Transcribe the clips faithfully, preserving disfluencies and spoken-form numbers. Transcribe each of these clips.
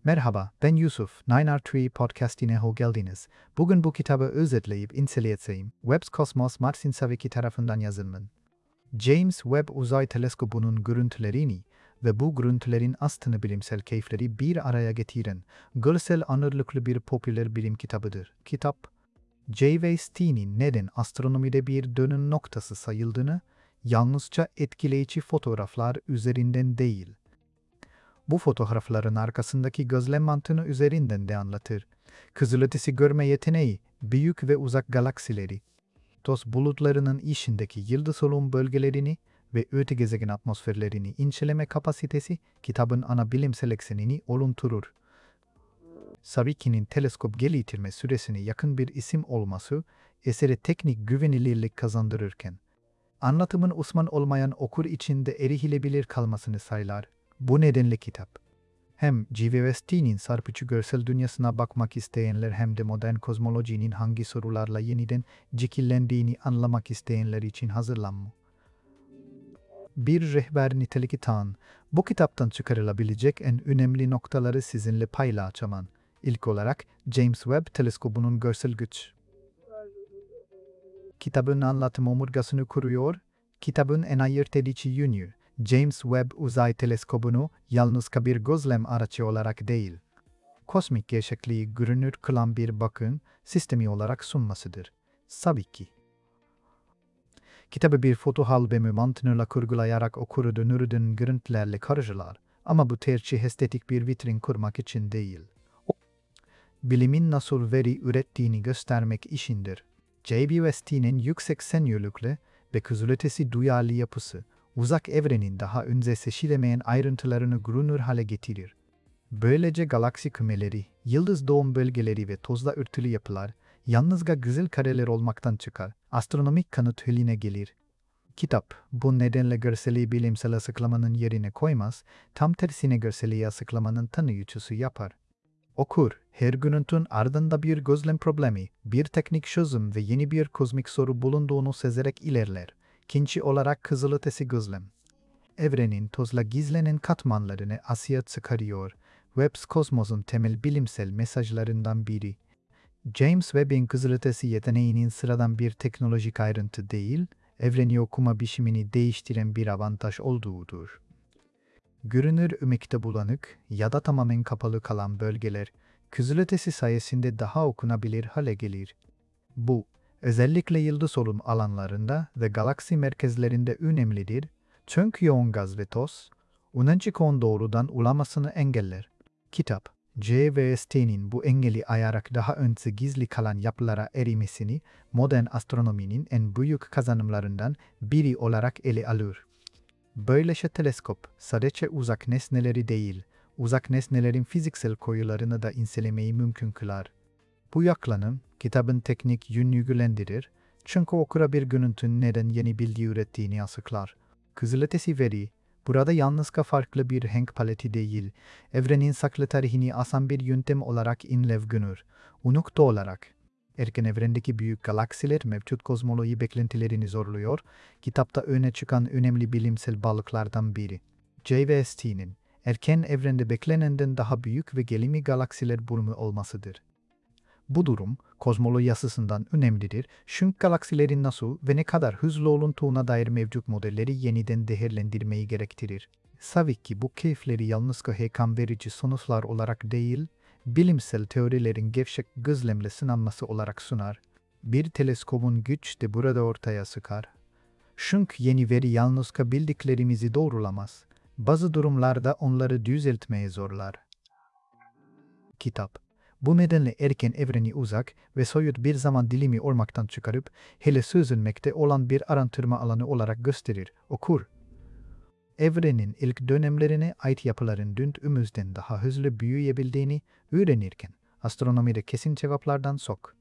Merhaba, ben Yusuf. nine R üç Podcast'ine hoş geldiniz. Bugün bu kitabı özetleyip inceleyeceğim. Webb Cosmos Martin Savicki tarafından yazılmış. James Webb Uzay Teleskobu'nun görüntülerini ve bu görüntülerin aslında bilimsel keyifleri bir araya getiren, görsel ağırlıklı bir popüler bilim kitabıdır. Kitap, J V Steen'in neden astronomide bir dönüm noktası sayıldığını, yalnızca etkileyici fotoğraflar üzerinden değil, bu fotoğrafların arkasındaki gözlem mantığını üzerinden de anlatır. Kızılötesi görme yeteneği, büyük ve uzak galaksileri, toz bulutlarının içindeki yıldız olum bölgelerini ve öte gezegen atmosferlerini inceleme kapasitesi kitabın ana bilimsel eksenini oluşturur. Savicki'nin teleskop geliştirme süresine yakın bir isim olması esere teknik güvenilirlik kazandırırken, anlatımın uzman olmayan okur içinde erişilebilir kalmasını sağlar. Bu nedenle kitap, hem J V Steen'in çarpıcı görsel dünyasına bakmak isteyenler hem de modern kozmolojinin hangi sorularla yeniden şekillendiğini anlamak isteyenler için hazırlanmış. Bir rehber niteliği taşıyan, bu kitaptan çıkarılabilecek en önemli noktaları sizinle paylaşacağım. İlk olarak James Webb Teleskobu'nun görsel güç. Kitabın anlatım omurgasını kuruyor, kitabın en ayırt edici yönü, James Webb Uzay Teleskobu'nu yalnızca bir gözlem aracı olarak değil, kosmik gerçekliği görünür kılan bir bakım sistemi olarak sunmasıdır. Savicki. Kitabı bir foto albümü mantığıyla kurgulayarak okuru dönürden görüntülerle karşılar, ama bu tercih estetik bir vitrin kurmak için değil. O, bilimin nasıl veri ürettiğini göstermek içindir. J V Steen'in yüksek senyörlükle ve kızılötesi duyarlı yapısı, uzak evrenin daha önce seçilemeyen ayrıntılarını görünür hale getirir. Böylece galaksi kümeleri, yıldız doğum bölgeleri ve tozla örtülü yapılar, yalnızca güzel kareler olmaktan çıkar, astronomik kanıt haline gelir. Kitap, bu nedenle görseli bilimsel açıklamanın yerine koymaz, tam tersine görseli açıklamanın tanıyıcısı yapar. Okur, her görüntünün ardında bir gözlem problemi, bir teknik çözüm ve yeni bir kozmik soru bulunduğunu sezerek ilerler. İkinci olarak kızılötesi gözlem. Evrenin tozla gizlenen katmanlarını açığa çıkarıyor. Webb Cosmos'un temel bilimsel mesajlarından biri. James Webb'in kızılötesi yeteneğinin sıradan bir teknolojik ayrıntı değil, evreni okuma biçimini değiştiren bir avantaj olduğudur. Görünür ümikte bulanık ya da tamamen kapalı kalan bölgeler, kızılötesi sayesinde daha okunabilir hale gelir. Bu, özellikle yıldız olum alanlarında ve galaksi merkezlerinde önemlidir, çünkü yoğun gaz ve toz, ışıkın doğrudan ulaşmasını engeller. Kitap, J V Steen'in bu engeli ayarak daha önce gizli kalan yapılara erimesini modern astronominin en büyük kazanımlarından biri olarak ele alır. Böylece teleskop, sadece uzak nesneleri değil, uzak nesnelerin fiziksel koyularını da incelemeyi mümkün kılar. Bu yaklanım, kitabın teknik yönünü güçlendirir, çünkü okura bir görüntünün neden yeni bilgi ürettiğini açıklar. Kızılötesi veri, burada yalnızca farklı bir renk paleti değil, evrenin saklı tarihini asan bir yöntem olarak inlev günür. Unukta olarak, erken evrendeki büyük galaksiler mevcut kozmoloji beklentilerini zorluyor, kitapta öne çıkan önemli bilimsel bağlıklardan biri. J V Steen'in, erken evrende beklenenden daha büyük ve gelimi galaksiler bulma olmasıdır. Bu durum, kozmoloji açısından önemlidir, çünkü galaksilerin nasıl ve ne kadar hızlı oluntuğuna dair mevcut modelleri yeniden değerlendirmeyi gerektirir. Savicki bu keyifleri yalnızca heyecan verici sonuçlar olarak değil, bilimsel teorilerin gevşek gözlemle sınanması olarak sunar. Bir teleskobun güç de burada ortaya çıkar. Çünkü yeni veri yalnızca bildiklerimizi doğrulamaz, bazı durumlarda onları düzeltmeye zorlar. Kitap, bu nedenle erken evreni uzak ve soyut bir zaman dilimi olmaktan çıkarıp, hele çözülmekte olan bir araştırma alanı olarak gösterir, okur. Evrenin ilk dönemlerine ait yapıların dündüğümüzden daha hızlı büyüyebildiğini öğrenirken, astronomide kesin cevaplardan sok.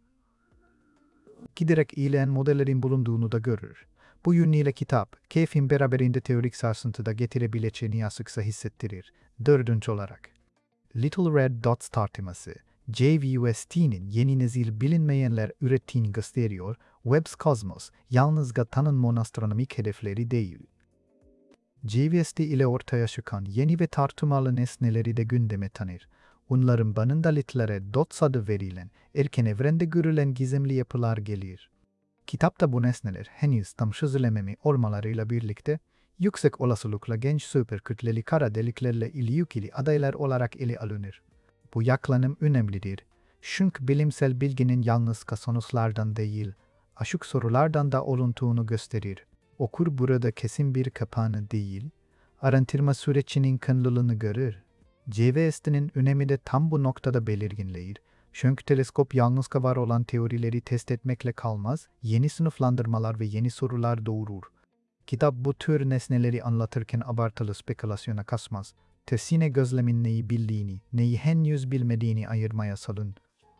Giderek iyileyen modellerin bulunduğunu da görür. Bu yönüyle kitap, keyfin beraberinde teorik sarsıntı da getirebileceğini açıkça hissettirir. Dördüncü olarak, Little Red Dots tartışması, J V Steen'in yeni nesil bilinmeyenler ürettiğini gösteriyor, Webb Cosmos yalnızca tanınmayan astronomik hedefleri değil. J V S T ile ortaya çıkan yeni ve tartışmalı nesneleri de gündeme tanır. Onların banında litlere dots adı verilen, erken evrende görülen gizemli yapılar gelir. Kitapta bu nesneler henüz tam çözülememi olmalarıyla birlikte, yüksek olasılıkla genç süper kütleli kara deliklerle ilgili adaylar olarak ele alınır. Bu yaklanım önemlidir. Çünkü bilimsel bilginin yalnız sonuçlardan değil, açık sorulardan da oluntuğunu gösterir. Okur burada kesin bir kapağını değil, araştırma sürecinin kanlılığını görür. C V S'nin önemi de tam bu noktada belirginleşir. Çünkü teleskop yalnız var olan teorileri test etmekle kalmaz, yeni sınıflandırmalar ve yeni sorular doğurur. Kitap bu tür nesneleri anlatırken abartılı spekülasyona kasmaz. Tersine gözlemin neyi bildiğini, neyi henüz bilmediğini ayırmaya salın.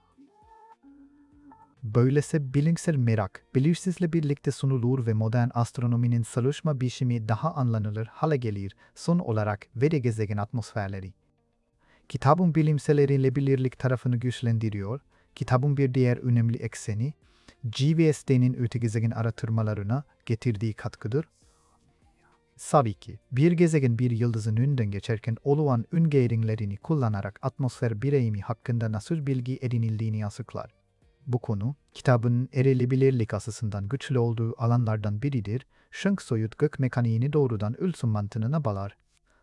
Böylece bilimsel merak, belirsizle birlikte sunulur ve modern astronominin çalışma biçimi daha anlanılır hale gelir. Son olarak veri gezegen atmosferleri. Kitabın bilimsel erişilebilirlik tarafını güçlendiriyor. Kitabın bir diğer önemli ekseni, G V S T'nin öte gezegen araştırmalarına getirdiği katkıdır. Tabii ki, bir gezegen bir yıldızın önünden geçerken oluşan ön gerilimlerini kullanarak atmosfer bireyimi hakkında nasıl bilgi edinildiğini açıklar. Bu konu, kitabın erişilebilirlik açısından güçlü olduğu alanlardan biridir, çünkü soyut gök mekaniğini doğrudan ölçüm mantığına bağlar.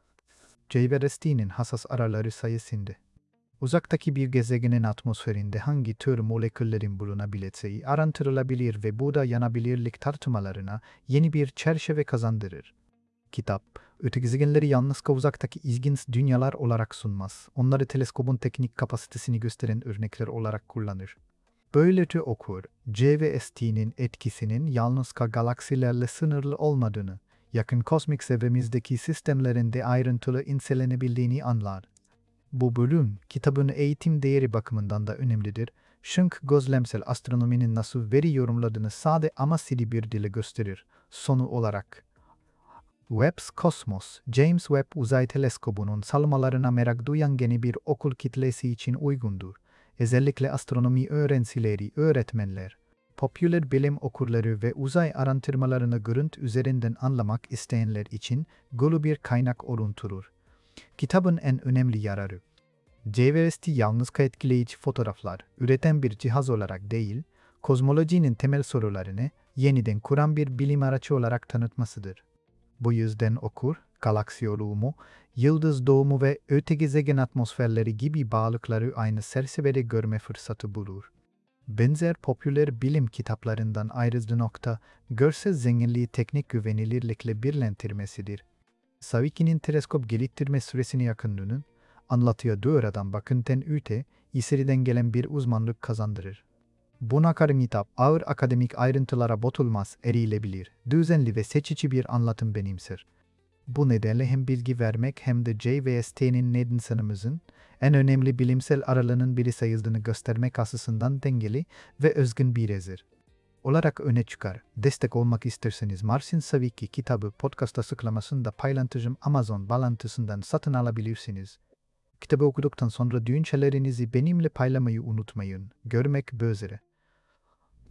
G V S T'nin hassas araları sayesinde, uzaktaki bir gezegenin atmosferinde hangi tür moleküllerin bulunabileceği araştırılabilir ve bu da yanabilirlik tartışmalarına yeni bir çerçeve kazandırır. Kitap, öte gezegenleri yalnız uzaktaki ilginç dünyalar olarak sunmaz, onları teleskopun teknik kapasitesini gösteren örnekler olarak kullanır. Böylece okur, G V S T'nin etkisinin yalnız galaksilerle sınırlı olmadığını, yakın kosmik çevremizdeki sistemlerin de ayrıntılı incelenebildiğini anlar. Bu bölüm, kitabın eğitim değeri bakımından da önemlidir, çünkü gözlemsel astronominin nasıl veri yorumladığını sade ama seri bir dille gösterir. Sonu olarak, Webb's Cosmos, James Webb Uzay Teleskobu'nun salmalarına merak duyan yeni bir okul kitlesi için uygundur. Özellikle astronomi öğrencileri, öğretmenler, popüler bilim okurları ve uzay araştırmalarını görüntü üzerinden anlamak isteyenler için güçlü bir kaynak oluşturur. Kitabın en önemli yararı, G V S T yalnız etkileyici fotoğraflar üreten bir cihaz olarak değil, kozmolojinin temel sorularını yeniden kuran bir bilim aracı olarak tanıtmasıdır. Bu yüzden okur, galaksi olumu, yıldız doğumu ve öte gezegen atmosferleri gibi bağlıkları aynı çerçevede görme fırsatı bulur. Benzer popüler bilim kitaplarından ayrıcı nokta, görsel zenginliği teknik güvenilirlikle birleştirmesidir. Sawiki'nin teleskop geliştirme süresini yakınlığının, anlatıya doğrudan bakınten öte, içeriden gelen bir uzmanlık kazandırır. Buna karın kitap, ağır akademik ayrıntılara botulmaz, erilebilir, düzenli ve seçici bir anlatım benimser. Bu nedenle hem bilgi vermek hem de G V S T'nin nedensanımızın en önemli bilimsel aralığının biri sayıldığını göstermek açısından dengeli ve özgün bir eser olarak öne çıkar. Destek olmak isterseniz Marcin Sawicki kitabı podcast açıklamasında paylaşacağım Amazon bağlantısından satın alabilirsiniz. Kitabı okuduktan sonra düşüncelerinizi benimle paylaşmayı unutmayın. Görmek üzere.